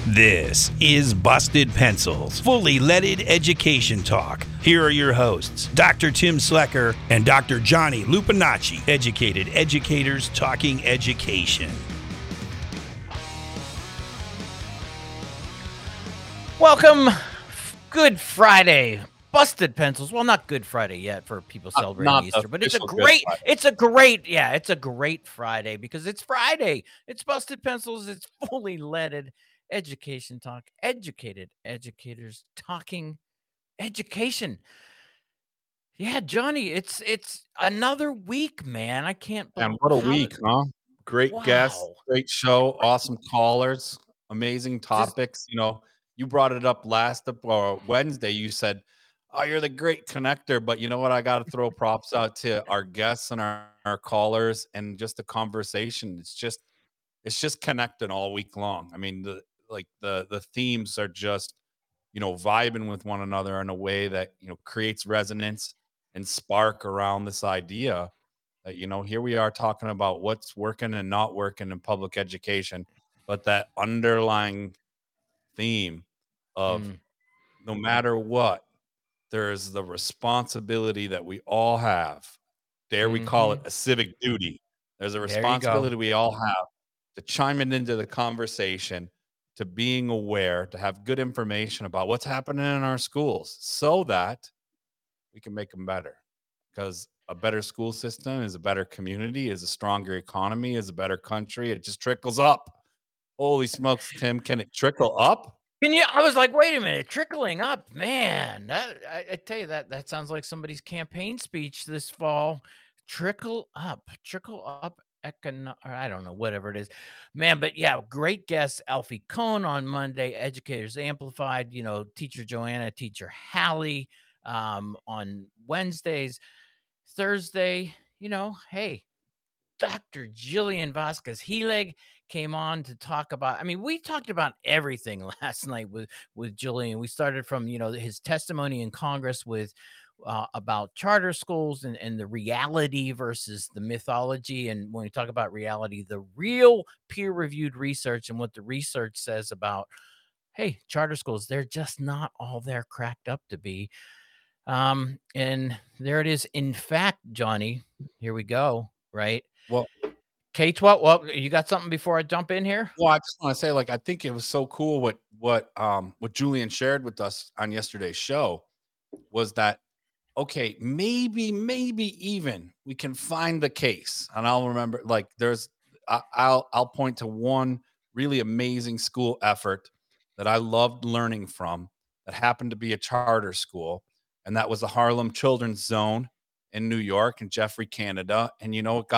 This is Busted Pencils, fully leaded education talk. Here are your hosts, Dr. Tim Slecker and Dr. Johnny Lupinacci, educated educators talking education. Welcome. Good Friday. Busted Pencils. Well, not Good Friday yet for people celebrating Easter, but it's a great Friday because it's Friday. It's Busted Pencils. It's fully leaded education talk. Educated educators talking education. Yeah, Johnny, it's another week, man. I can't believe And what a week, huh? Great guests, Wow. great show, awesome callers, amazing topics. You brought it up last Wednesday. You said, "Oh, you're the great connector," but you know what? I got to throw props out to our guests and our callers and just the conversation. It's just connecting all week long. I mean, the themes are just vibing with one another in a way that creates resonance and spark around this idea that here we are talking about what's working and not working in public education, but that underlying theme of no matter what, there's the responsibility that we all have. Dare we call it a civic duty? There's a responsibility we all have to chime it into the conversation, to being aware, to have good information about what's happening in our schools so that we can make them better. Because a better school system is a better community, is a stronger economy, is a better country. It just trickles up. Holy smokes, Tim, can it trickle up? I was like, wait a minute, trickling up, man. I tell you that sounds like somebody's campaign speech this fall. Trickle up. I don't know, whatever it is, man. But yeah, great guest Alfie Cohn on Monday. Educators Amplified. Teacher Joanna, Teacher Hallie on Wednesdays. Thursday, hey, Dr. Jillian Vasquez Helig came on to talk about, we talked about everything last night with Jillian. We started from, his testimony in Congress with about charter schools and the reality versus the mythology. And when we talk about reality, the real peer-reviewed research and what the research says about, hey, charter schools, they're just not all they're cracked up to be. And there it is. In fact, Johnny, here we go, right? Well, K-12. Well, you got something before I jump in here? Well, I just want to say, I think it was so cool what Julian shared with us on yesterday's show was that, okay, maybe even we can find the case. And I'll remember, I'll point to one really amazing school effort that I loved learning from that happened to be a charter school. And that was the Harlem Children's Zone in New York and Jeffrey, Canada. And,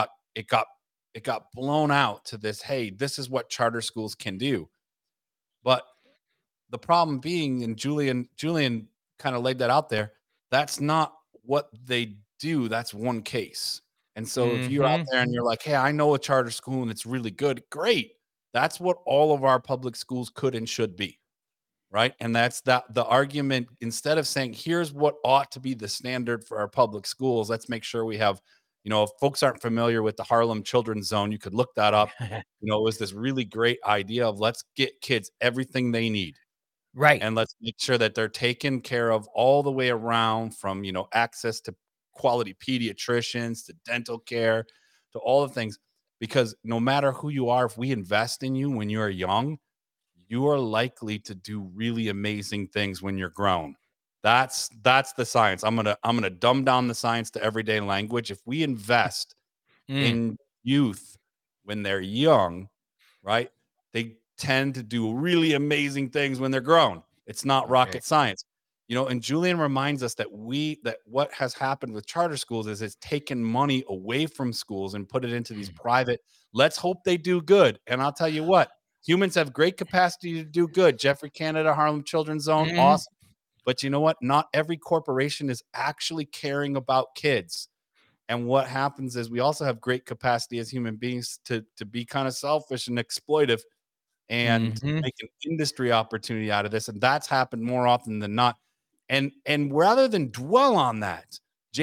it got blown out to this, hey, this is what charter schools can do. But the problem being, and Julian kind of laid that out there, that's not what they do. That's one case. And so if you're out there and you're like, hey, I know a charter school and it's really good, great. That's what all of our public schools could and should be. Right. And that's the argument. Instead of saying, here's what ought to be the standard for our public schools, let's make sure we have, if folks aren't familiar with the Harlem Children's Zone, you could look that up. It was this really great idea of let's get kids everything they need. Right. And let's make sure that they're taken care of all the way around, from, access to quality pediatricians, to dental care, to all the things. Because no matter who you are, if we invest in you when you're young, you are likely to do really amazing things when you're grown. That's the science. I'm gonna dumb down the science to everyday language. If we invest in youth when they're young, right, they tend to do really amazing things when they're grown. It's not rocket science. And Julian reminds us that what has happened with charter schools is it's taken money away from schools and put it into these private. Let's hope they do good. And I'll tell you what, humans have great capacity to do good. Jeffrey, Canada, Harlem Children's Zone, awesome. But you know what? Not every corporation is actually caring about kids. And what happens is we also have great capacity as human beings to be kind of selfish and exploitive and make an industry opportunity out of this. And that's happened more often than not. And rather than dwell on that,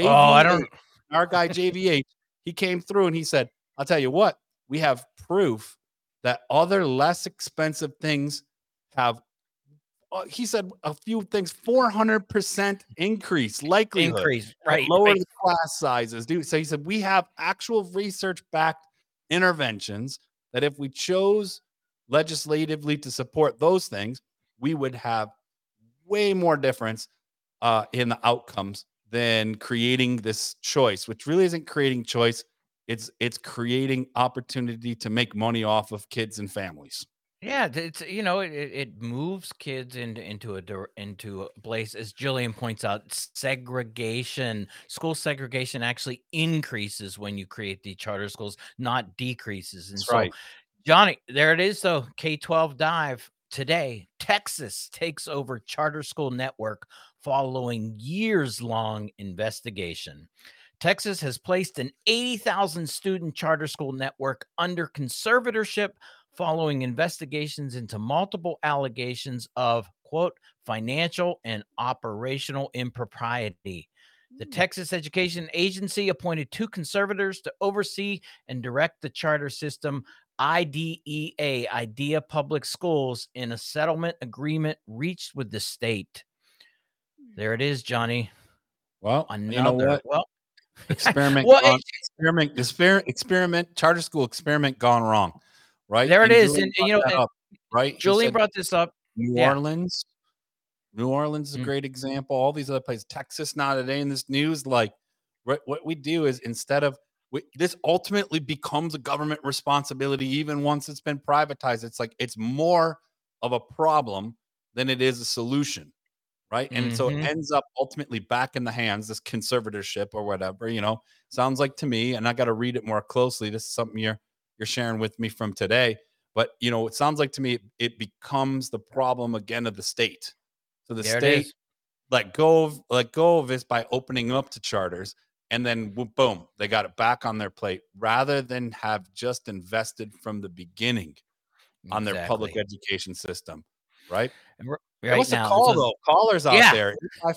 our guy JVH, he came through and he said, I'll tell you what, we have proof that other less expensive things have, he said a few things, 400% increase likelihood Increase, to right, lower right. the class sizes. Dude, so he said we have actual research-backed interventions that if we chose legislatively to support those things, we would have way more difference in the outcomes than creating this choice, which really isn't creating choice. It's creating opportunity to make money off of kids and families. Yeah, it's it moves kids into a place, as Jillian points out. Segregation, school segregation actually increases when you create the charter schools, not decreases. And That's so, right. Johnny, there it is. So K-12 dive today. Texas takes over charter school network following years-long investigation. Texas has placed an 80,000 student charter school network under conservatorship following investigations into multiple allegations of, quote, financial and operational impropriety. The Texas Education Agency appointed 2 conservators to oversee and direct the charter system, IDEA, Idea Public Schools, in a settlement agreement reached with the state. There it is, Johnny. Well, you know Another, what? well, Experiment well, gone. Experiment. Charter school experiment gone wrong, right? there it And is. Julian And, brought that up, right? He Julian said brought this up. New Yeah. Orleans. New Orleans is a Mm. great example. All these other places, Texas now today in this news, like what we do is instead of this ultimately becomes a government responsibility, even once it's been privatized. It's like it's more of a problem than it is a solution, right? And so it Mhm. ends up ultimately back in the hands, this conservatorship or whatever, sounds like to me, and I got to read it more closely. This is something you're sharing with me from today. But it sounds like to me it becomes the problem again of the state. So the There it state is. let go of this by opening up to charters, and then boom, they got it back on their plate rather than have just invested from the beginning on their public Exactly. education system, right? And Give right us a now, call though. Callers out yeah, there,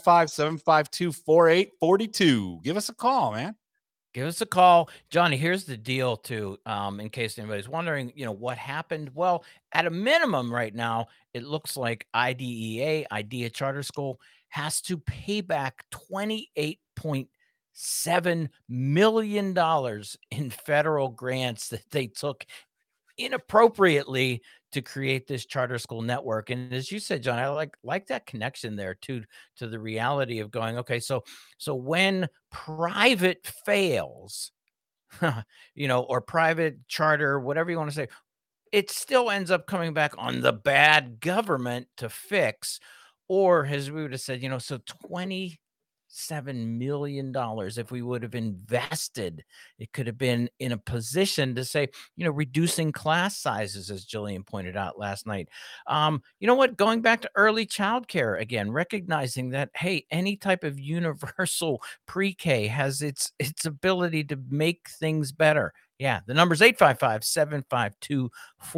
855-752-4842. Give us a call, man. give us a call. Johnny, here's the deal too, in case anybody's wondering, what happened. Well, at a minimum right now, it looks like IDEA, Idea Charter School, has to pay back $28.7 million in federal grants that they took inappropriately to create this charter school network. And as you said, John, I like that connection there to the reality of going, okay, so when private fails, or private charter, whatever you want to say, it still ends up coming back on the bad government to fix. Or as we would have said, so $27 million, if we would have invested, it could have been in a position to say, reducing class sizes, as Jillian pointed out last night. You know what? Going back to early childcare again, recognizing that, hey, any type of universal pre-K has its ability to make things better. Yeah, the number's 855-752-4842,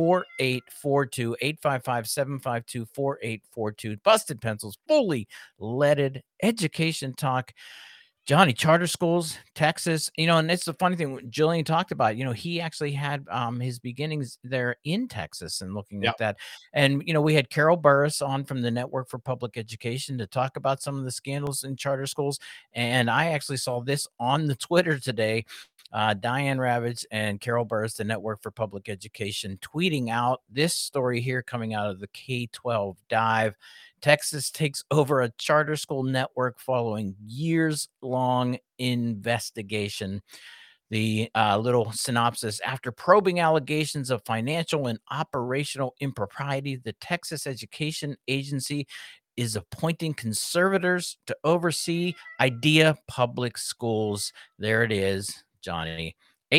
855-752-4842. Busted Pencils, fully leaded education talk. Johnny, charter schools, Texas, and it's the funny thing Jillian talked about, he actually had his beginnings there in Texas and looking Yeah. at that. And, we had Carol Burris on from the Network for Public Education to talk about some of the scandals in charter schools. And I actually saw this on the Twitter today. Diane Ravitch and Carol Burris, the Network for Public Education, tweeting out this story here coming out of the K-12 dive. Texas takes over a charter school network following years-long investigation. The little synopsis: after probing allegations of financial and operational impropriety, the Texas Education Agency is appointing conservators to oversee Idea Public Schools. There it is, Johnny.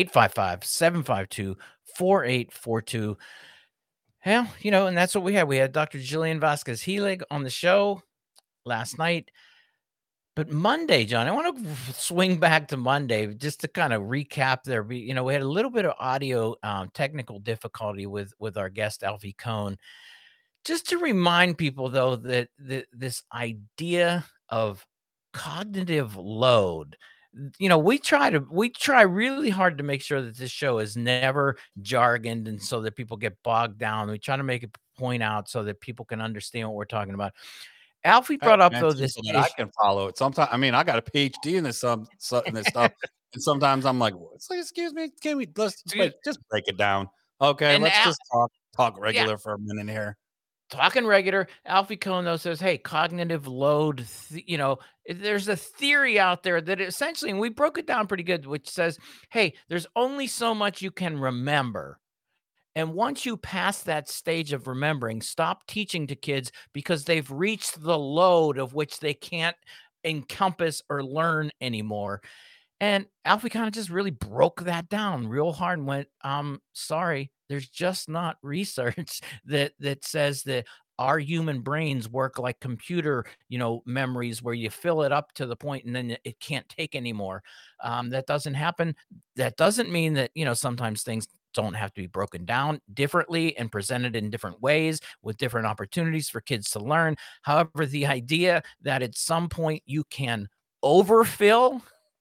855-752-4842. Hell, and that's what we had. We had Dr. Jillian Vasquez Helig on the show last night. But Monday, John, I want to swing back to Monday just to kind of recap there. We had a little bit of audio technical difficulty with our guest, Alfie Kohn. Just to remind people, though, that this idea of cognitive load, we try really hard to make sure that this show is never jargoned and so that people get bogged down. We try to make it point out so that people can understand what we're talking about. Alfie brought up though this so that I can follow it. Sometimes, I mean, I got a PhD in this in this stuff, and sometimes I'm like, it's like, excuse me, can we just break it down? Okay, And let's just talk regular for a minute here. Talking regular, Alfie Kohn though says, "Hey, cognitive load. There's a theory out there that essentially, and we broke it down pretty good, which says, hey, there's only so much you can remember." And once you pass that stage of remembering, stop teaching to kids because they've reached the load of which they can't encompass or learn anymore. And Alfie kind of just really broke that down real hard and went, sorry, there's just not research that says that our human brains work like computer, memories where you fill it up to the point and then it can't take anymore. That doesn't happen. That doesn't mean that, sometimes things don't have to be broken down differently and presented in different ways with different opportunities for kids to learn. However, the idea that at some point you can overfill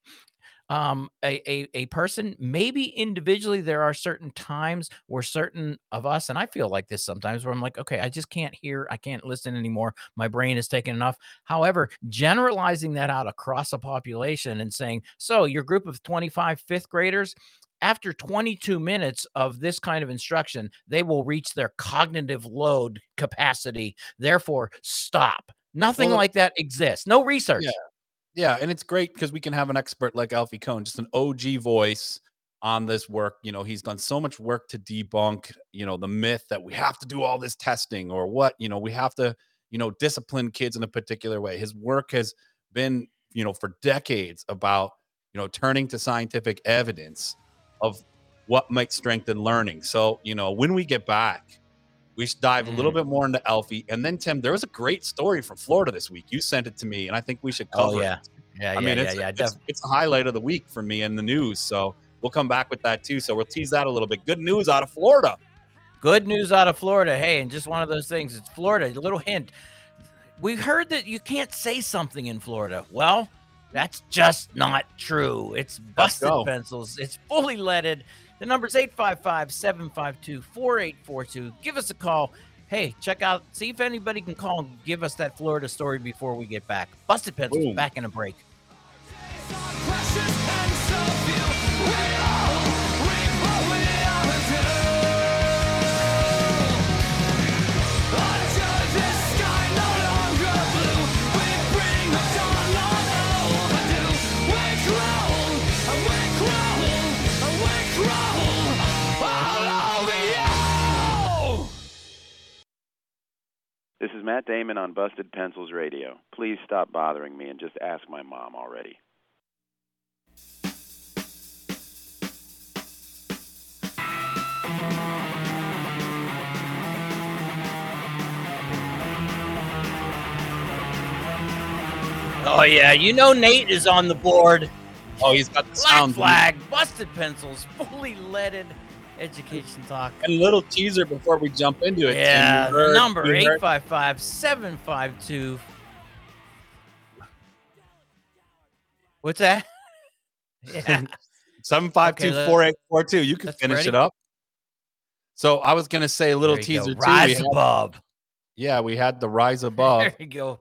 a person, maybe individually, there are certain times where certain of us, and I feel like this sometimes, where I'm like, okay, I just can't hear, I can't listen anymore. My brain is taken enough. However, generalizing that out across a population and saying, so your group of 25 fifth graders, after 22 minutes of this kind of instruction, they will reach their cognitive load capacity. Therefore, stop. Nothing like that exists. No research. Yeah, and it's great because we can have an expert like Alfie Kohn, just an OG voice on this work. He's done so much work to debunk, the myth that we have to do all this testing or what, we have to, discipline kids in a particular way. His work has been, for decades about, turning to scientific evidence of what might strengthen learning. So, when we get back, we should dive a little bit more into Alfie. And then, Tim, there was a great story from Florida this week. You sent it to me, and I think we should cover it. It's a highlight of the week for me in the news. So we'll come back with that, too. So we'll tease that a little bit. Good news out of Florida. Good news out of Florida. Hey, and just one of those things. It's Florida. A little hint. We heard that you can't say something in Florida. Well, that's just not true. It's busted pencils. It's fully leaded. The number's 855-752-4842. Give us a call. Hey, see if anybody can call and give us that Florida story before we get back. Busted Pencils, Boom. Back in a break. This is Matt Damon on Busted Pencils Radio. Please stop bothering me and just ask my mom already. Oh, yeah. Nate is on the board. Oh, he's got the sound flag. Busted Pencils, fully leaded. Education talk. And a little teaser before we jump into it. Yeah, the number 855-752. What's that? Yeah. 752-4842. You can finish it up. So I was going to say a little teaser too. Rise above. Yeah, we had the rise above. There you go.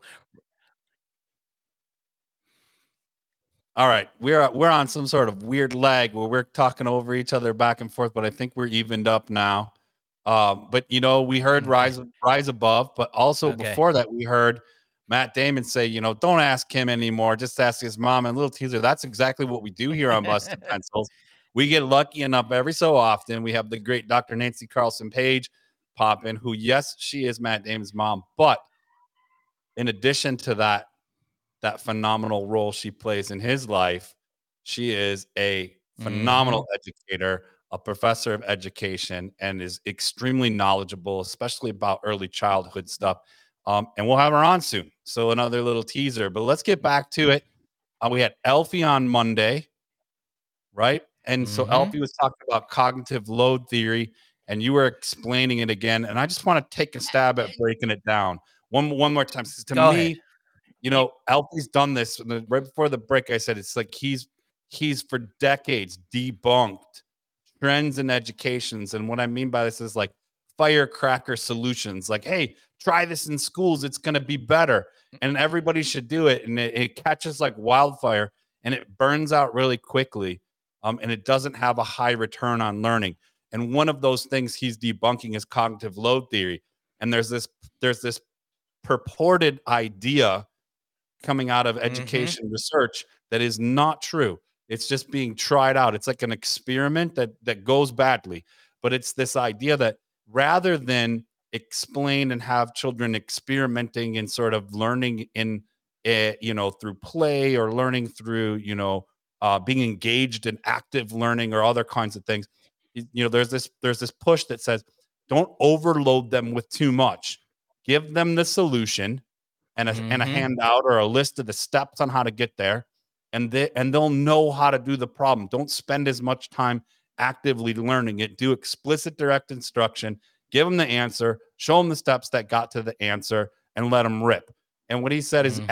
All right, we're on some sort of weird lag where we're talking over each other back and forth, but I think we're evened up now. But we heard rise above, but also before that we heard Matt Damon say, don't ask him anymore, just ask his mom. And little teaser, that's exactly what we do here on Busted Pencils. We get lucky enough every so often. We have the great Dr. Nancy Carlson Page pop in, who, yes, she is Matt Damon's mom, but in addition to that phenomenal role she plays in his life, she is a phenomenal educator, a professor of education, and is extremely knowledgeable, especially about early childhood stuff. And we'll have her on soon. So another little teaser, but let's get back to it. We had Alfie on Monday, right? And so Alfie was talking about cognitive load theory, and you were explaining it again. And I just want to take a stab at breaking it down one more time. To me, Alfie's done this right before the break. I said it's like he's he's for decades debunked trends in educations. And what I mean by this is like firecracker solutions, like, hey, try this in schools, it's going to be better, and everybody should do it. And it catches like wildfire, and it burns out really quickly, and it doesn't have a high return on learning. And one of those things he's debunking is cognitive load theory. And there's this purported idea coming out of education research that is not true. It's just being tried out. It's like an experiment that goes badly. But it's this idea that rather than explain and have children experimenting and sort of learning in, through play or learning through, being engaged in active learning or other kinds of things, there's this push that says, don't overload them with too much. Give them the solution and a handout or a list of the steps on how to get there, and they'll know how to do the problem. Don't spend as much time actively learning it. Do explicit direct instruction. Give them the answer. Show them the steps that got to the answer, and let them rip. And what he said is,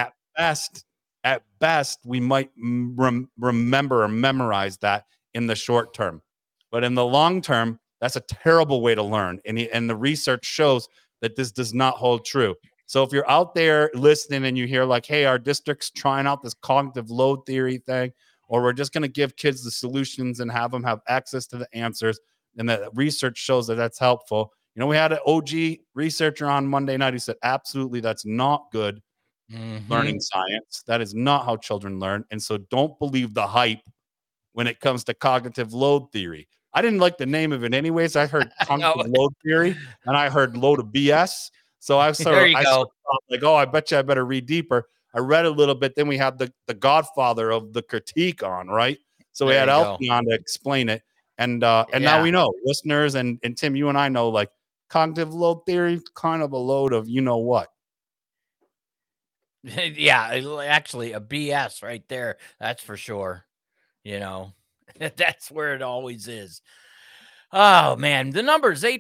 at best, we might remember or memorize that in the short term, but in the long term, that's a terrible way to learn. And the research shows that this does not hold true. So if you're out there listening and you hear like, hey, our district's trying out this cognitive load theory thing, or we're just going to give kids the solutions and have them have access to the answers, and that research shows that that's helpful. We had an OG researcher on Monday night who said, absolutely, that's not good learning science. That is not how children learn. And so don't believe the hype when it comes to cognitive load theory. I didn't like the name of it anyways. I heard cognitive load theory, and I heard load of BS. So I sort of thought like, oh, I bet you I better read deeper. I read a little bit. Then we had the godfather of the critique on, right? So we had Alfie on to explain it. And now we know, listeners, and Tim, you and I know, like, cognitive load theory, kind of a load of what. Yeah, actually a BS right there. That's for sure. That's where it always is. Oh, man. The number is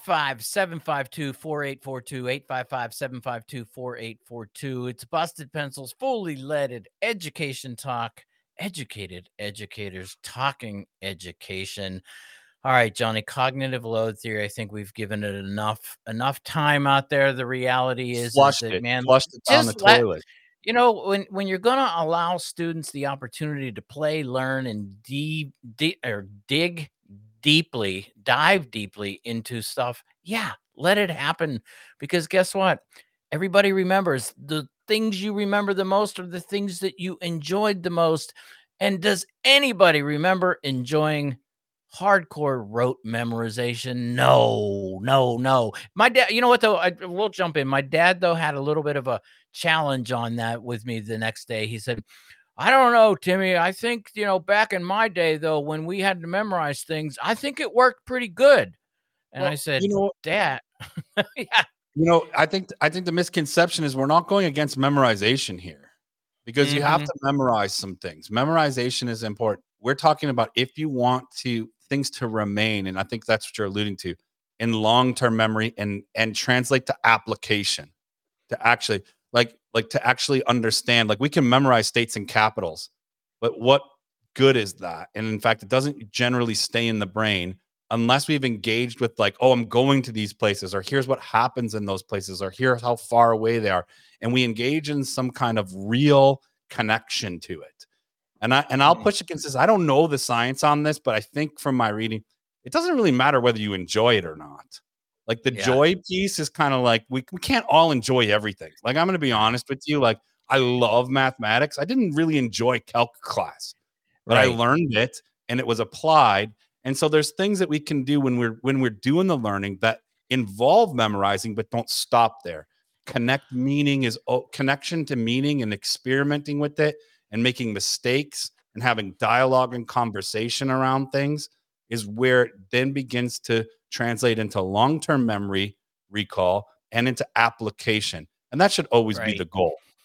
855-752-4842, 855-752-4842. It's Busted Pencils, fully leaded education talk, educated educators talking education. All right, Johnny, cognitive load theory. I think we've given it enough time out there. The reality is flushed that, it man, down the toilet. When you're going to allow students the opportunity to play, learn, and dive deeply into stuff, let it happen. Because guess what? Everybody remembers the things you remember the most are the things that you enjoyed the most. And does anybody remember enjoying hardcore rote memorization? No. My dad, you know what though? We'll jump in. My dad though had a little bit of a challenge on that with me the next day. He said, I don't know, Timmy. I think, back in my day though, when we had to memorize things, I think it worked pretty good. And I said, Dad, I think the misconception is we're not going against memorization here, because you have to memorize some things. Memorization is important. We're talking about if you want things to remain, and I think that's what you're alluding to, in long-term memory and translate to application, to actually to actually understand. Like, we can memorize states and capitals, but what good is that? And in fact, it doesn't generally stay in the brain unless we've engaged with like, oh, I'm going to these places, or here's what happens in those places, or here's how far away they are. And we engage in some kind of real connection to it. And I'll push against this. I don't know the science on this, but I think from my reading, it doesn't really matter whether you enjoy it or not. Like, the joy piece is kind of like, we can't all enjoy everything. Like, I'm going to be honest with you. Like, I love mathematics. I didn't really enjoy calc class, but I learned it and it was applied. And so there's things that we can do when we're doing the learning that involve memorizing, but don't stop there. Connection to meaning, and experimenting with it and making mistakes and having dialogue and conversation around things is where it then begins to translate into long-term memory recall and into application. And that should always be the goal.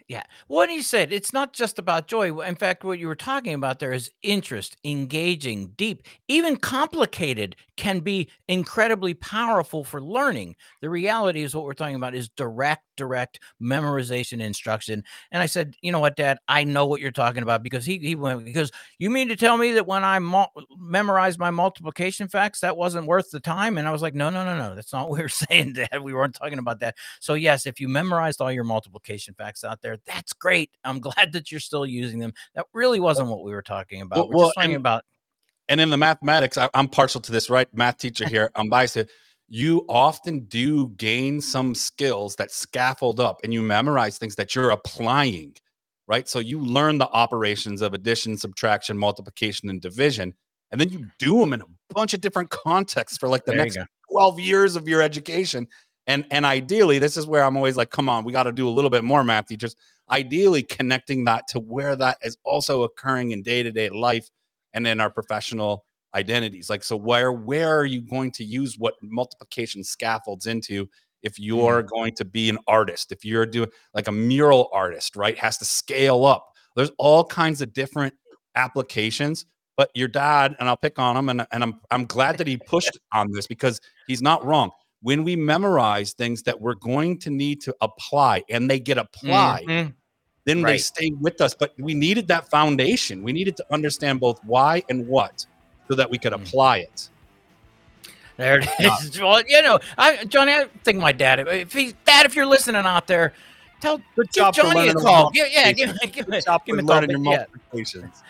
Yeah. What you said, it's not just about joy. In fact, what you were talking about there is interest, engaging, deep, even complicated can be incredibly powerful for learning. The reality is what we're talking about is direct memorization instruction. And I said, you know what, Dad, I know what you're talking about because he went, because you mean to tell me that when I memorized my multiplication facts, that wasn't worth the time? And I was like, no, that's not what we were saying, Dad. We weren't talking about that. So yes, if you memorized all your multiplication facts out there, that's great. I'm glad that you're still using them. That really wasn't what we were talking about. We're just talking about. And in the mathematics, I'm partial to this, right? Math teacher here. I'm biased. You often do gain some skills that scaffold up, and you memorize things that you're applying, right? So you learn the operations of addition, subtraction, multiplication, and division, and then you do them in a bunch of different contexts for like the next 12 years of your education. And ideally, this is where I'm always like, come on, we got to do a little bit more, math teachers. Ideally, connecting that to where that is also occurring in day-to-day life and in our professional identities. Like, so where are you going to use what multiplication scaffolds into if you're going to be an artist, if you're doing like a mural artist, right? Has to scale up. There's all kinds of different applications. But your dad, and I'll pick on him, and I'm glad that he pushed on this because he's not wrong. When we memorize things that we're going to need to apply and they get applied, then they stay with us. But we needed that foundation. We needed to understand both why and what so that we could apply it. There it is. Well, you know, Johnny, I think my dad, if you're listening out there, give Johnny a call. Give him a call. Your multiplications.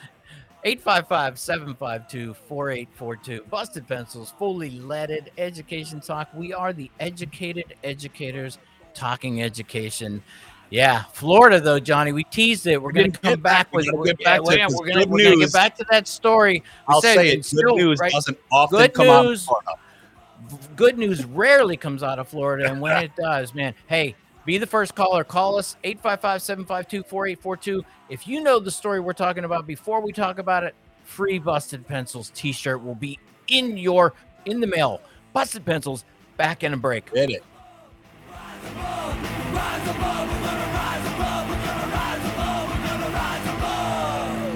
855-752-4842. Busted Pencils, fully leaded education talk. We are the educated educators talking education. Yeah, Florida though, Johnny, we teased it. We're going to come back with it. We're going to get back to that story. I'll say it. Good news doesn't often come out of Florida. Good news rarely comes out of Florida, and when it does, man, hey, be the first caller. Call us, 855-752-4842. If you know the story we're talking about before we talk about it, free Busted Pencils t-shirt will be in the mail. Busted Pencils, back in a break. Get it. Rise above, rise above, we're gonna rise above, we're gonna rise above, we're gonna rise above.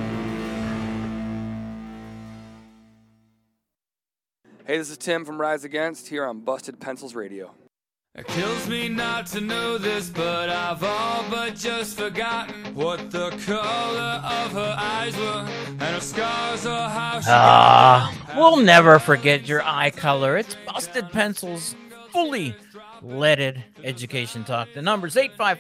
Hey, this is Tim from Rise Against here on Busted Pencils Radio. It kills me not to know this, but I've all but just forgotten what the color of her eyes were and her scars or how she we'll never forget your eye color. It's Busted Pencils, fully leaded education talk. The number's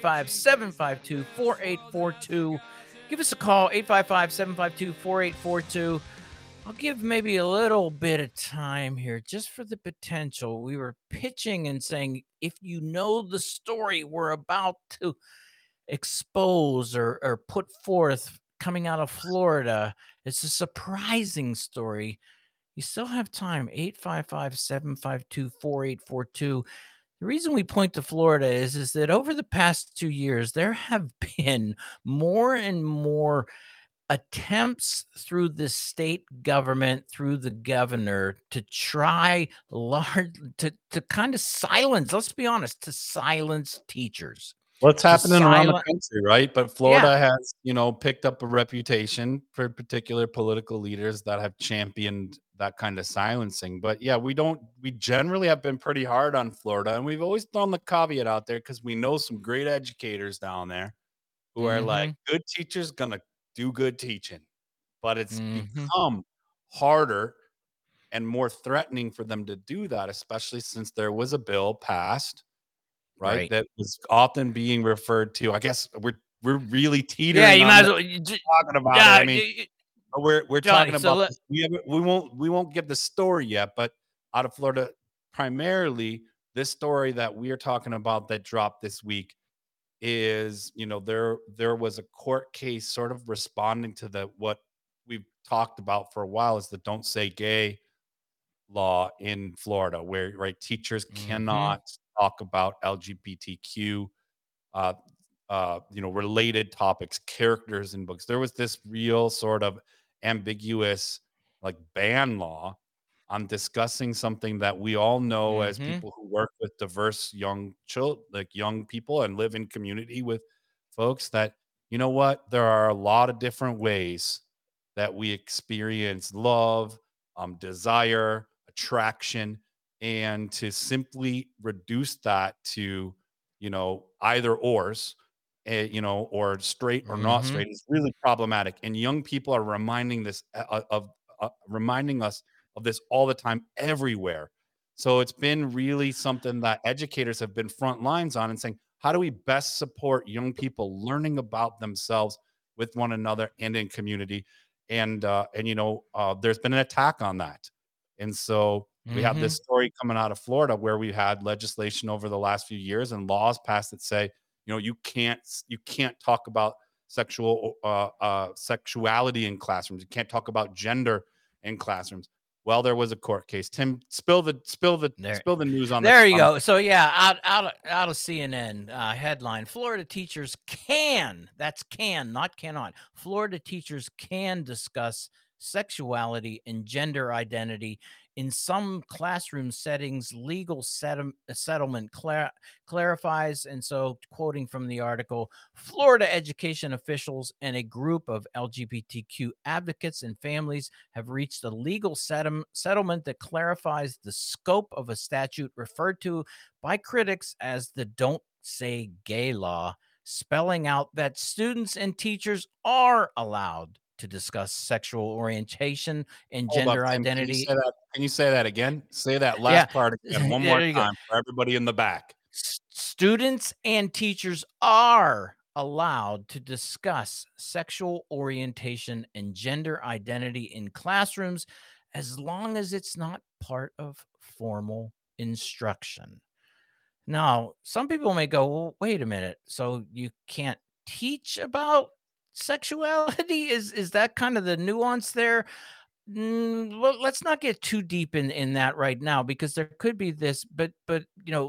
855-752-4842. Give us a call, 855-752-4842. I'll give maybe a little bit of time here just for the potential. We were pitching and saying, if you know the story we're about to expose or put forth coming out of Florida, it's a surprising story. You still have time, 855-752-4842. The reason we point to Florida is that over the past 2 years, there have been more and more attempts through the state government, through the governor, to try to kind of silence, let's be honest, to silence teachers. What's happening around the country, right? But Florida has, picked up a reputation for particular political leaders that have championed that kind of silencing. But yeah, we generally have been pretty hard on Florida, and we've always thrown the caveat out there because we know some great educators down there who are like, good teachers gonna do good teaching, but it's become harder and more threatening for them to do that, especially since there was a bill passed, right? That was often being referred to. I guess we're really teetering. Yeah, you might as well talking about it. I mean, we're Johnny, talking about. We won't give the story yet, but out of Florida, primarily this story that we are talking about that dropped this week is, there was a court case sort of responding to what we've talked about for a while is the Don't Say Gay law in Florida, where teachers cannot talk about LGBTQ related topics, characters in books. There was this real sort of ambiguous ban law on discussing something that we all know as people who work with diverse young people and live in community with folks, that, you know what, there are a lot of different ways that we experience love, desire, attraction, and to simply reduce that to, either ors, or straight or not Mm-hmm. straight is really problematic. And young people are reminding us of this all the time, everywhere. So it's been really something that educators have been front lines on and saying, how do we best support young people learning about themselves with one another and in community? And there's been an attack on that. And so we have Mm-hmm. this story coming out of Florida where we had legislation over the last few years and laws passed that say, you can't talk about sexuality in classrooms. You can't talk about gender in classrooms. Well, there was a court case. Tim, spill the news on There the. you go. So yeah, out of CNN headline: Florida teachers can, that's can, not cannot. Florida teachers can discuss sexuality and gender identity in some classroom settings. Legal settlement clarifies. And so, quoting from the article, Florida education officials and a group of LGBTQ advocates and families have reached a legal settlement that clarifies the scope of a statute referred to by critics as the Don't Say Gay law, spelling out that students and teachers are allowed to discuss sexual orientation and Hold up, gender Tim. identity. Can you say that again? Say that Yeah, last part again one more there you go. time for everybody in the back. Students and teachers are allowed to discuss sexual orientation and gender identity in classrooms as long as it's not part of formal instruction. Now, some people may go, well, wait a minute. So you can't teach about sexuality? Is that kind of the nuance there? Well, let's not get too deep in that right now, because there could be this, but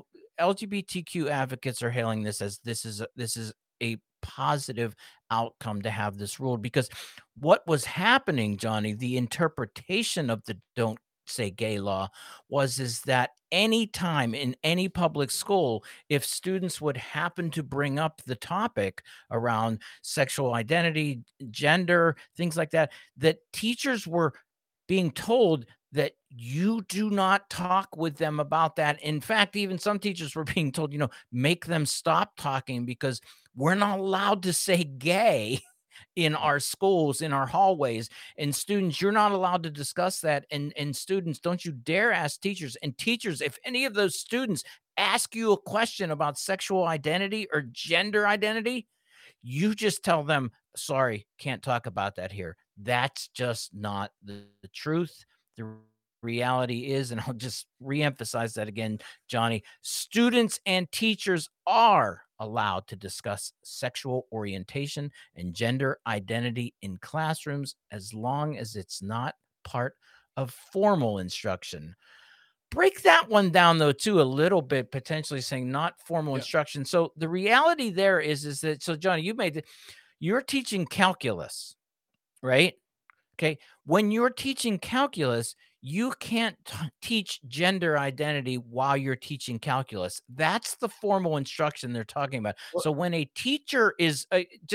LGBTQ advocates are hailing this as this is a positive outcome to have this ruled, because what was happening, Johnny, the interpretation of the Don't Say Gay law is that any time in any public school, if students would happen to bring up the topic around sexual identity, gender, things like that, that teachers were being told that you do not talk with them about that. In fact, even some teachers were being told, make them stop talking, because we're not allowed to say gay in our schools, in our hallways. And students, you're not allowed to discuss that. And students, don't you dare ask teachers. And teachers, if any of those students ask you a question about sexual identity or gender identity, you just tell them, sorry, can't talk about that here. That's just not the truth. The reality is, and I'll just reemphasize that again, Johnny, students and teachers are allowed to discuss sexual orientation and gender identity in classrooms as long as it's not part of formal instruction. Break that one down, though, too, a little bit, potentially saying not formal Yeah. instruction. So the reality there is that, so Johnny, you're teaching calculus, right? Okay. When you're teaching calculus, you can't teach gender identity while you're teaching calculus. That's the formal instruction they're talking about. So when a teacher is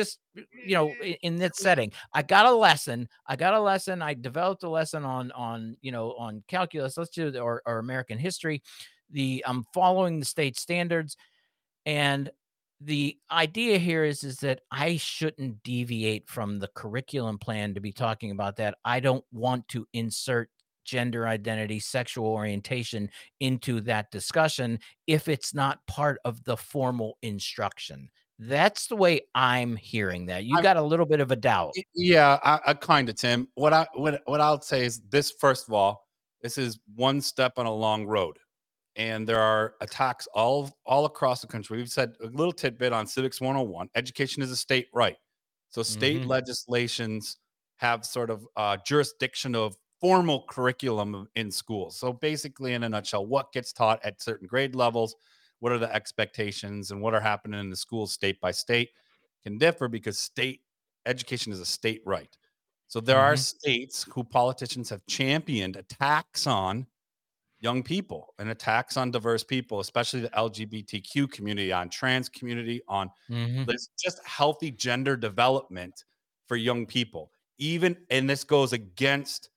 in that setting, I developed a lesson on calculus. Let's do or American history. I'm following the state standards, and the idea here is that I shouldn't deviate from the curriculum plan to be talking about that. I don't want to insert gender identity, sexual orientation into that discussion if it's not part of the formal instruction. That's the way I'm hearing that. You got a little bit of a doubt. Yeah, I kind of, Tim. What I'll say is this: first of all, this is one step on a long road, and there are attacks all across the country. We've said a little tidbit on Civics 101. Education is a state right, so state legislations have sort of jurisdiction of formal curriculum in schools. So basically, in a nutshell, what gets taught at certain grade levels, what are the expectations, and what are happening in the schools state by state can differ, because state education is a state right. So there are states who politicians have championed attacks on young people and attacks on diverse people, especially the LGBTQ community, on trans community, on this just healthy gender development for young people. Even, and this goes against,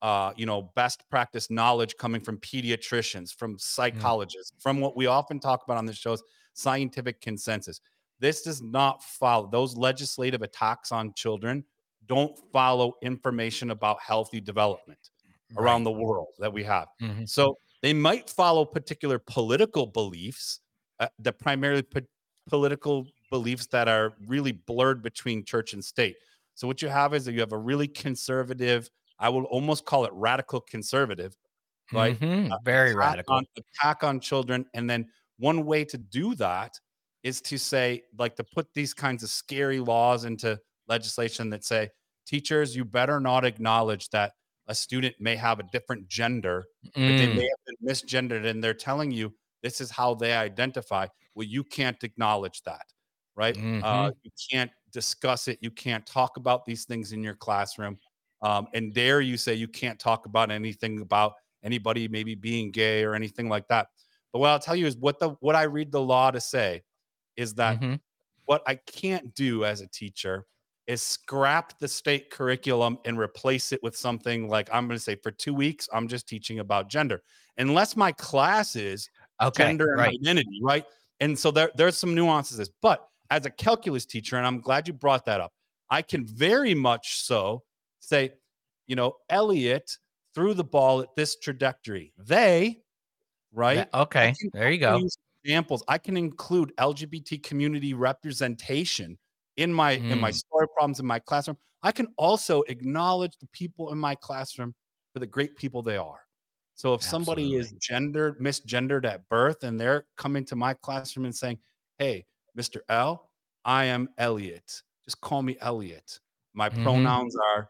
best practice knowledge coming from pediatricians, from psychologists, from what we often talk about on this show, scientific consensus. This does not follow those legislative attacks on children. Don't follow information about healthy development around the world that we have. So they might follow particular political beliefs, that primarily political beliefs that are really blurred between church and state. So what you have is that you have a really conservative, I will almost call it radical conservative, right? Very radical. Attack on children. And then one way to do that is to say, like, to put these kinds of scary laws into legislation that say, teachers, you better not acknowledge that a student may have a different gender, but they may have been misgendered, and they're telling you this is how they identify. Well, you can't acknowledge that, right? You can't discuss it. You can't talk about these things in your classroom. And dare you say you can't talk about anything about anybody maybe being gay or anything like that. But what I'll tell you is what I read the law to say is that what I can't do as a teacher is scrap the state curriculum and replace it with something like, I'm going to say, for 2 weeks, I'm just teaching about gender, unless my class is gender and identity, right? And so there's some nuances to this. But as a calculus teacher, and I'm glad you brought that up, I can very much so say, Elliot threw the ball at this trajectory. They, right? Okay, there you go. Examples. I can include LGBT community representation in my story problems in my classroom. I can also acknowledge the people in my classroom for the great people they are. So if somebody is misgendered at birth, and they're coming to my classroom and saying, "Hey, Mr. L, I am Elliot. Just call me Elliot. My pronouns are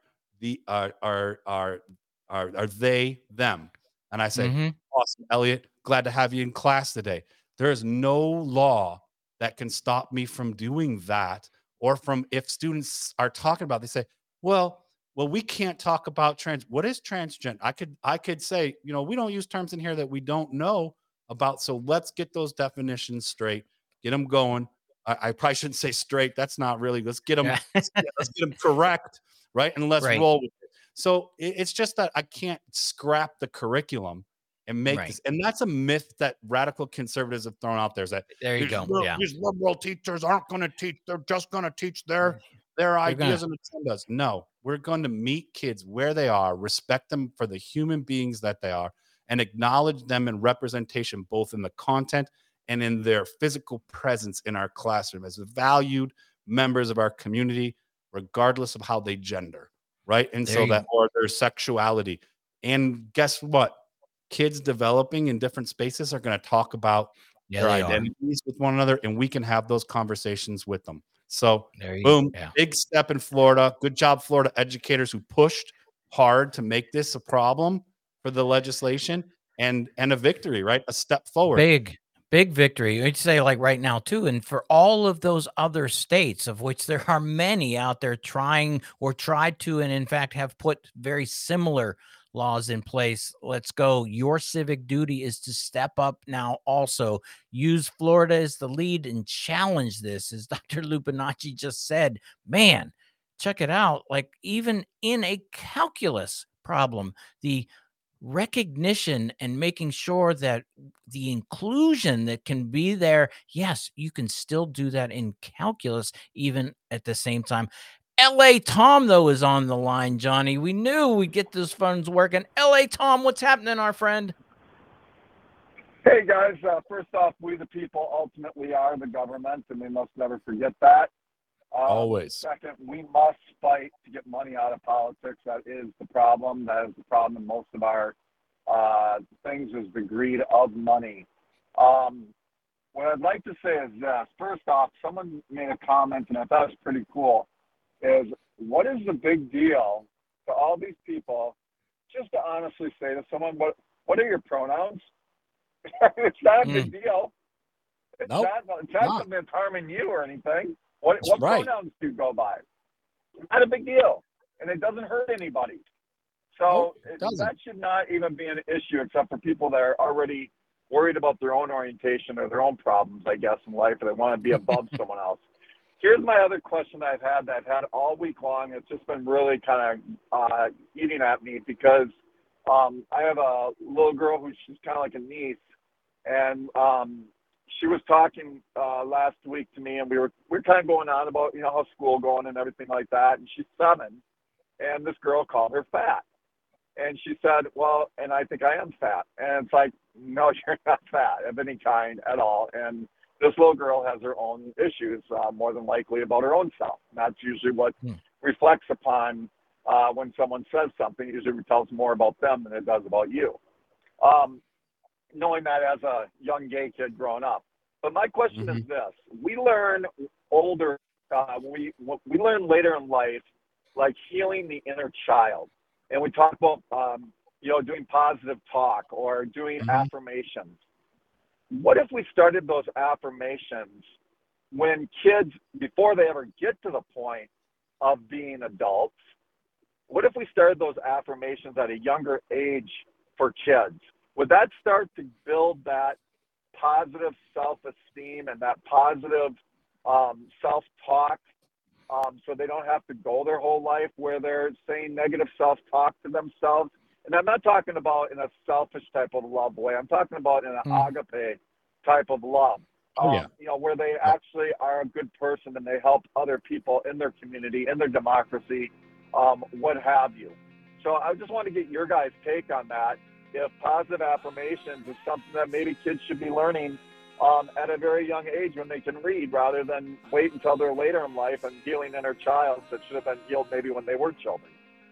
they, them." And I say, "Awesome, Elliot. Glad to have you in class today." There is no law that can stop me from doing that. Or from, if students are talking about, they say, well, we can't talk about what is transgender? I could say, we don't use terms in here that we don't know about. So let's get those definitions straight, get them going. I probably shouldn't say straight. That's not really, let's get them, let's get them correct. Right. And let's roll with it. So it's just that I can't scrap the curriculum and make this. And that's a myth that radical conservatives have thrown out there, is that these liberal teachers aren't going to teach. They're just going to teach their ideas and agendas. No, we're going to meet kids where they are, respect them for the human beings that they are, and acknowledge them in representation, both in the content and in their physical presence in our classroom as valued members of our community, regardless of how they gender, right? And or their sexuality. And guess what? Kids developing in different spaces are going to talk about their identities with one another, and we can have those conversations with them. So boom, big step in Florida. Good job, Florida educators who pushed hard to make this a problem for the legislation, and a victory, right? A step forward. Big victory. I'd say, like, right now too. And for all of those other states, of which there are many out there trying or tried to, and in fact have put very similar laws in place. Let's go. Your civic duty is to step up now. Also use Florida as the lead and challenge this. As Dr. Lupinacci just said, man, check it out. Like, even in a calculus problem, the recognition and making sure that the inclusion that can be there. Yes, you can still do that in calculus, even at the same time. LA Tom, though, is on the line, Johnny. We knew we'd get those phones working. LA Tom, what's happening, our friend? Hey, guys. First off, we the people ultimately are the government, and we must never forget that. Always. Second, we must fight to get money out of politics. That is the problem. That is the problem in most of our things, is the greed of money. What I'd like to say is this. First off, someone made a comment, and I thought it was pretty cool, is what is the big deal to all these people just to honestly say to someone, what are your pronouns? It's not a big deal. It's not something that's harming you or anything. What pronouns do you go by? Not a big deal. And it doesn't hurt anybody. So it doesn't. that should not even be an issue, except for people that are already worried about their own orientation or their own problems, I guess, in life, or they want to be above someone else. Here's my other question that I've had all week long. It's just been really kind of eating at me because I have a little girl who's she's kind of like a niece, and she was talking last week to me, and we're kind of going on about how school going and everything like that. And she's 7, and this girl called her fat. And she said, well, and I think I am fat. And it's like, no, you're not fat of any kind at all. And this little girl has her own issues, more than likely about her own self. And that's usually what reflects upon when someone says something. It usually tells more about them than it does about you. Knowing that as a young gay kid growing up. But my question is this. We learn older, we learn later in life, like healing the inner child. And we talk about, doing positive talk or doing affirmations. What if we started those affirmations when kids, before they ever get to the point of being adults? What if we started those affirmations at a younger age for kids? Would that start to build that positive self-esteem and that positive self-talk so they don't have to go their whole life where they're saying negative self-talk to themselves? And I'm not talking about in a selfish type of love way. I'm talking about in an agape type of love, where they actually are a good person and they help other people in their community, in their democracy, what have you. So I just want to get your guys' take on that. If positive affirmations is something that maybe kids should be learning at a very young age when they can read, rather than wait until they're later in life and healing inner child that should have been healed maybe when they were children.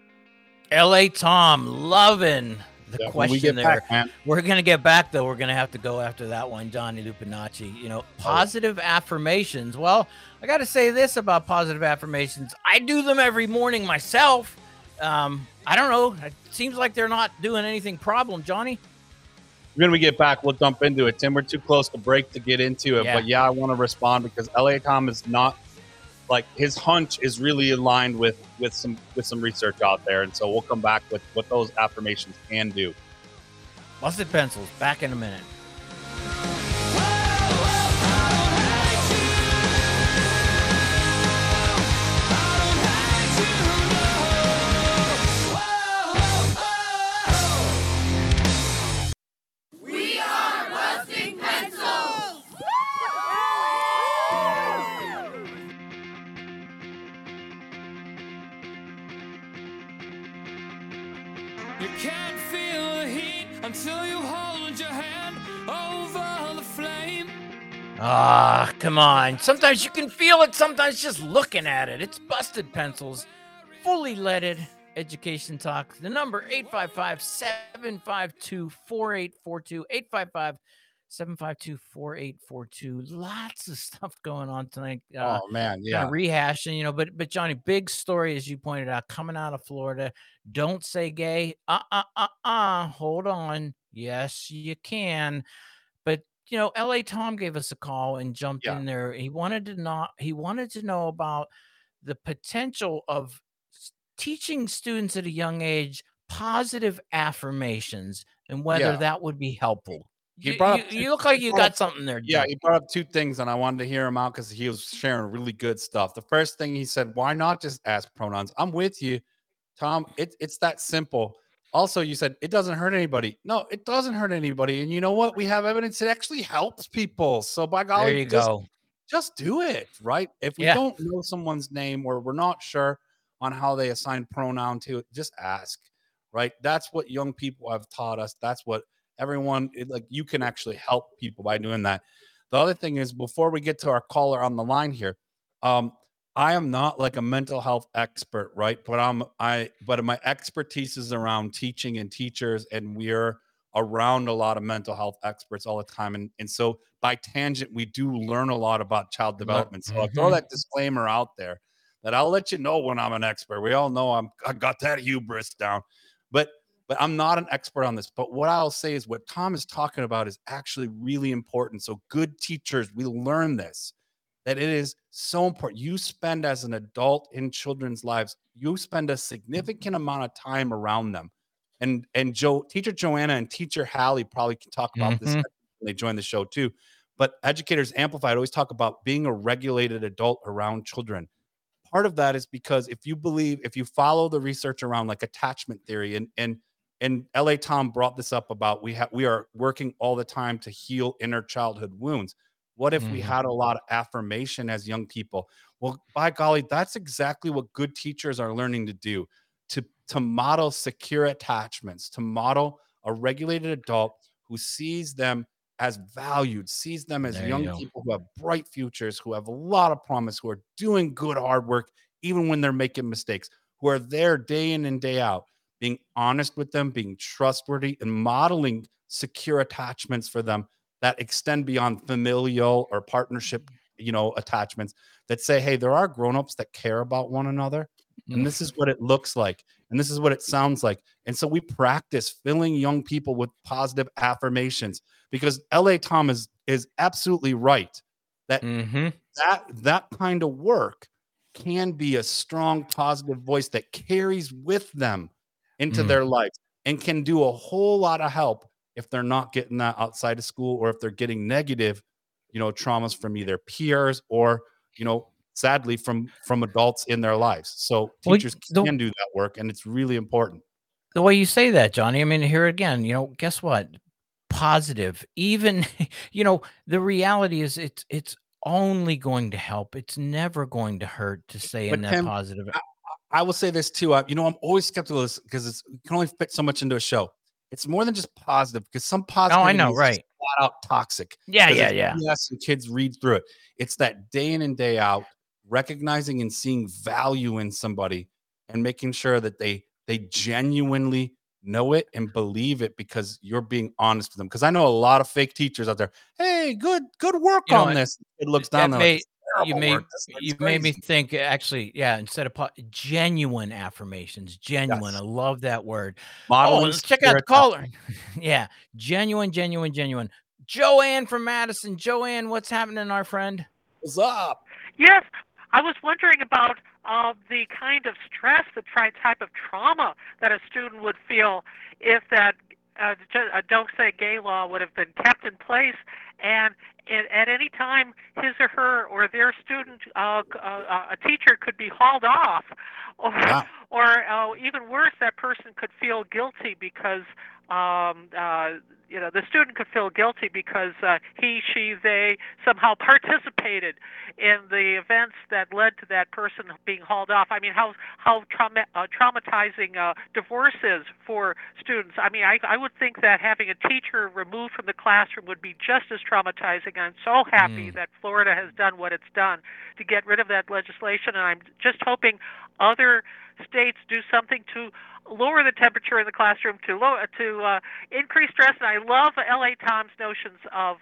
L.A. Tom, loving the question there. Back, we're going to get back, though. We're going to have to go after that one, Johnny Lupinacci. Positive affirmations. Well, I got to say this about positive affirmations. I do them every morning myself. I don't know. It seems like they're not doing anything problem, Johnny. When we get back, we'll jump into it. Tim, we're too close to break to get into it. But I want to respond because L.A. Tom is not like his hunch is really aligned with some research out there. And so we'll come back with what those affirmations can do. Busted Pencils, back in a minute. You can't feel the heat until you hold your hand over the flame. Ah, come on. Sometimes you can feel it, sometimes just looking at it. It's Busted Pencils, fully leaded education talk. The number 855-752-4842. 855-752-4842. Lots of stuff going on tonight. Oh man, yeah. Kind of rehashing, but Johnny, big story as you pointed out, coming out of Florida. Don't say gay. Hold on. Yes, you can. But L.A. Tom gave us a call and jumped in there. He wanted to know about the potential of teaching students at a young age positive affirmations and whether that would be helpful. You look like you got something there. Yeah, he brought up two things, and I wanted to hear him out because he was sharing really good stuff. The first thing he said, why not just ask pronouns? I'm with you, Tom. It's that simple. Also, you said it doesn't hurt anybody. No, it doesn't hurt anybody. And you know what? We have evidence it actually helps people. So by golly, there you go. Just do it, right? If we don't know someone's name or we're not sure on how they assign pronoun to it, just ask, right? That's what young people have taught us. That's what everyone, like, you can actually help people by doing that. The other thing is, before we get to our caller on the line here, I am not like a mental health expert, right? But my expertise is around teaching and teachers, and we're around a lot of mental health experts all the time. And so by tangent, we do learn a lot about child development. So I'll throw that disclaimer out there that I'll let you know when I'm an expert. We all know I got that hubris down, but I'm not an expert on this. But what I'll say is what Tom is talking about is actually really important. So good teachers, we learn this. that it is so important. You spend as an adult in children's lives, you spend a significant amount of time around them. And teacher Joanna and teacher Hallie probably can talk about this when they join the show too. But Educators Amplified always talk about being a regulated adult around children. Part of that is because if you follow the research around like attachment theory, and LA Tom brought this up about we are working all the time to heal inner childhood wounds. What if we had a lot of affirmation as young people? Well, by golly, that's exactly what good teachers are learning to do, to model secure attachments, to model a regulated adult who sees them as valued, sees them as young people who have bright futures, who have a lot of promise, who are doing good hard work, even when they're making mistakes, who are there day in and day out, being honest with them, being trustworthy, and modeling secure attachments for them that extend beyond familial or partnership, attachments that say, hey, there are grownups that care about one another. And this is what it looks like. And this is what it sounds like. And so we practice filling young people with positive affirmations, because LA Tom is absolutely right that that kind of work can be a strong positive voice that carries with them into their lives and can do a whole lot of help if they're not getting that outside of school, or if they're getting negative, traumas from either peers or, sadly from adults in their lives. So teachers can do that work, and it's really important. The way you say that, Johnny, I mean, here again, guess what? Positive, even, the reality is it's only going to help. It's never going to hurt to say in that positive. I will say this too. I'm always skeptical because you can only fit so much into a show. It's more than just positive, because some positive. Oh, I know, right? Flat out toxic. Yeah. Yes, and kids read through it. It's that day in and day out, recognizing and seeing value in somebody and making sure that they genuinely know it and believe it, because you're being honest with them. Because I know a lot of fake teachers out there. Hey, good work on this. It looks down there. You made me think, actually, instead of genuine affirmations, genuine. Yes. I love that word. Let's check out the caller. Yeah. Genuine. Joanne from Madison. Joanne, what's happening, our friend? What's up? Yes. I was wondering about the kind of stress, the type of trauma that a student would feel if that Don't Say Gay law would have been kept in place, and at any time his or her or their student, a teacher could be hauled off, or even worse, that person could feel guilty because the student could feel guilty because he, she, they somehow participated in the events that led to that person being hauled off. I mean, how traumatizing divorce is for students. I mean, I would think that having a teacher removed from the classroom would be just as traumatizing. I'm so happy that Florida has done what it's done to get rid of that legislation, and I'm just hoping other states do something to lower the temperature in the classroom, to increase stress. And I love LA Tom's notions of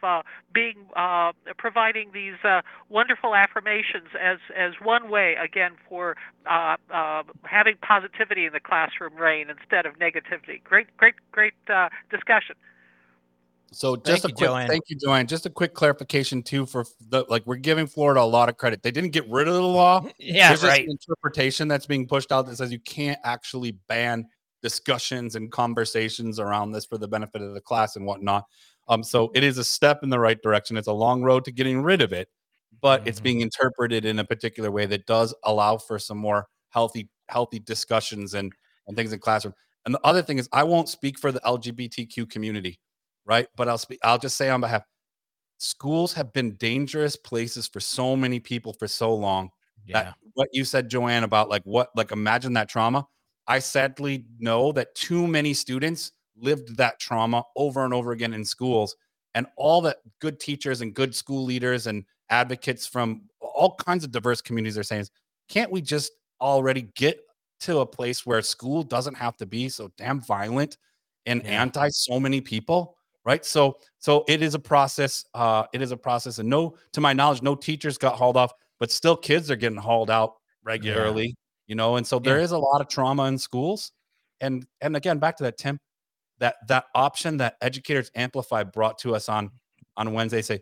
providing these wonderful affirmations as one way, again, for having positivity in the classroom reign instead of negativity. Great discussion. So thank you, Joanne. Just a quick clarification too, for we're giving Florida a lot of credit. They didn't get rid of the law. Yeah, there's right. Just an interpretation that's being pushed out that says you can't actually ban discussions and conversations around this for the benefit of the class and whatnot. So it is a step in the right direction. It's a long road to getting rid of it, but it's being interpreted in a particular way that does allow for some more healthy discussions and things in classroom. And the other thing is, I won't speak for the LGBTQ community. Right. But I'll just say on behalf, schools have been dangerous places for so many people for so long. Yeah. That what you said, Joanne, about imagine that trauma. I sadly know that too many students lived that trauma over and over again in schools, and all that good teachers and good school leaders and advocates from all kinds of diverse communities are saying is, can't we just already get to a place where school doesn't have to be so damn violent and anti so many people? Right. So it is a process. And to my knowledge, no teachers got hauled off, but still kids are getting hauled out regularly, and so there is a lot of trauma in schools. And again, back to that, Tim, that option that Educators Amplify brought to us on Wednesday, say,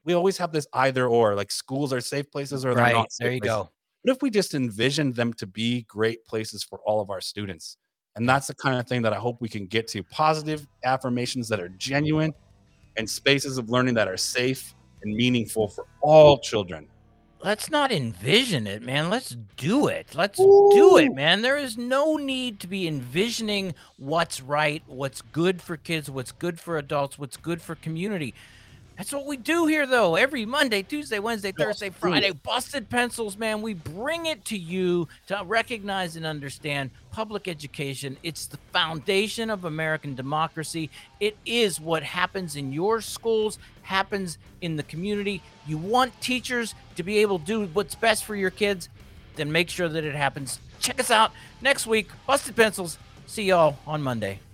we always have this either or, like schools are safe places or they're Right. not safe There you places. go. What if we just envisioned them to be great places for all of our students? And that's the kind of thing that I hope we can get to. Positive affirmations that are genuine and spaces of learning that are safe and meaningful for all children. Let's not envision it, man. Let's do it. Let's do it, man. There is no need to be envisioning what's right, what's good for kids, what's good for adults, what's good for community. That's what we do here, though. Every Monday, Tuesday, Wednesday, Thursday, Friday, Busted Pencils, man. We bring it to you to recognize and understand public education. It's the foundation of American democracy. It is what happens in your schools, happens in the community. You want teachers to be able to do what's best for your kids, then make sure that it happens. Check us out next week. Busted Pencils. See y'all on Monday.